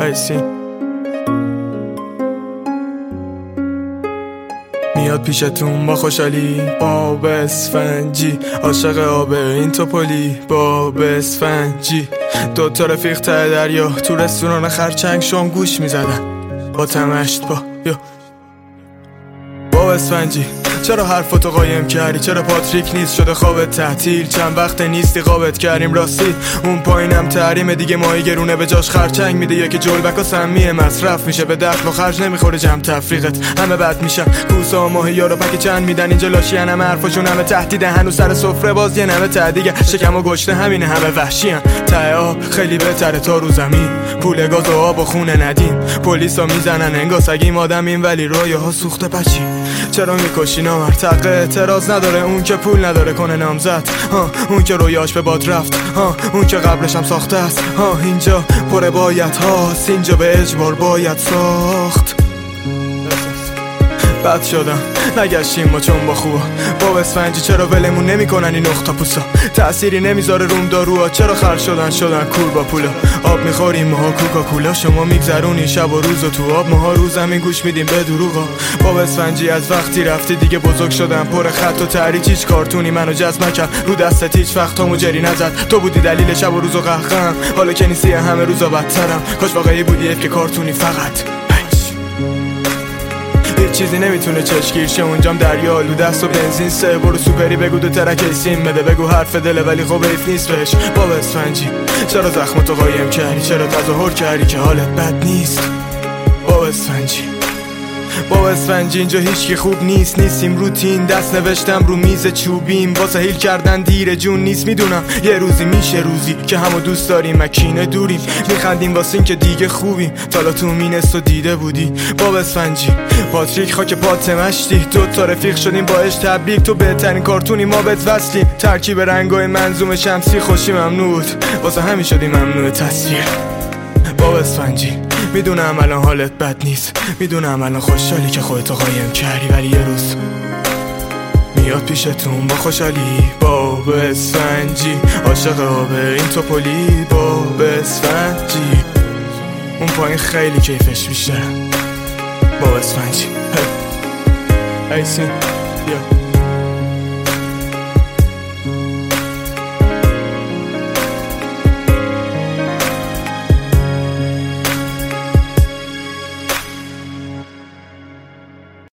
ایسین میاد پیشتون با خوشحالی، با بسفنجی عاشق آبه این توپولی، با بسفنجی دوتا رفیق ته دریا تو رستوران خرچنگ شام گوش میزدن با تمشت با بسفنجی. چرا حرفاتو قایم کردی؟ چرا پاتریک نیست شده خوابت تعطیل؟ چند وقت نیستی خوابت کردیم راستی اون پایینم تحریمه دیگه، ماهی گرونه به جاش خرچنگ میده، یکی جلبک و سمیه مصرف میشه، به دخل و خرج نمیخوره جمع تفریقت، همه بد میشن کوسه و ماهی رو پک چند میدن اینجا لاشین، همه حرفاشون همه تهدیده، هنوز سر سفره باز یه نمه تعدیگه، شکم و گشته همینه همه وحشین، ته آب خیلی بهتره تا رو زمین، پول گاز و آب و خونه ندیم، پلیسا میزنن انگار سگیم آدمیم ولی رویاها سوخته بچی. چرا میکشی نامر؟ تق اعتراض نداره اون که پول نداره کنه نامزد، اون که رویاش به باد رفت، اون که قبلش هم ساخته است، اینجا پر باید هاست، اینجا به اجبار باید ساخت. بد شدم نگشتیم ما چون با خوبا، با بسفنجی چرا ولمون نمیکنن این نقطه پوسا، تأثیری نمیذاره روم داروها، چرا خرج شدن کور با پولا، آب میخوریم ماها کوکاکولا، شما میگذرونی شب و روزو تو آب، ماها رو زمین گوش میدیم به دروغا. با بسفنجی از وقتی رفتی دیگه بزرگ شدم، پر خط و تحریک، هیچ کارتونی منو جذب نکرد، رو دستت هیچ وقت همو جری نزد، تو بودی دلیل شب و روزو قهقم، حالا که نیستی همه روزا بدترم، کاش واقعی بودی که کارتونی فقط چیزی نمیتونه چشگیر شه، اونجام دریا آلو دست و بنزین سه، برو سوپری بگو دو ترک ایسیم بده، بگو حرف دله ولی خب ایف نیست بهش. با بسفنجی چرا زخمتو قایم کردی؟ چرا تظاهر کردی که حالت بد نیست؟ با بسفنجی اینجا هیچکی خوب نیستیم روتین، دست نوشتم رو میز چوبیم، واسه هیل کردن دیر جون نیست، میدونم یه روزی میشه روزی که همو دوست داریم مکینه دوریم، میخندیم واسه این که دیگه خوبیم، تالا تو مینست و دیده بودی. با بسفنجی پاتریک خاک پات مشتی، دوتا رفیق شدیم باش تبریک، تو بهترین کارتونی ما بهت وصلیم، ترکیب رنگای منظوم شمسی خوشی ممنوع بود واسه همین شدیم ممنوع تصویر. با بسفنجی میدونم الان حالت بد نیست، میدونم الان خوشحالی که خودتو قایم کردی، ولی یه روز میاد پیشتون با خوشحالی، با بسفنجی عاشق آبه این توپولی، با بسفنجی اون پایین خیلی کیفش بیشتره. با بسفنجی ایسین بیا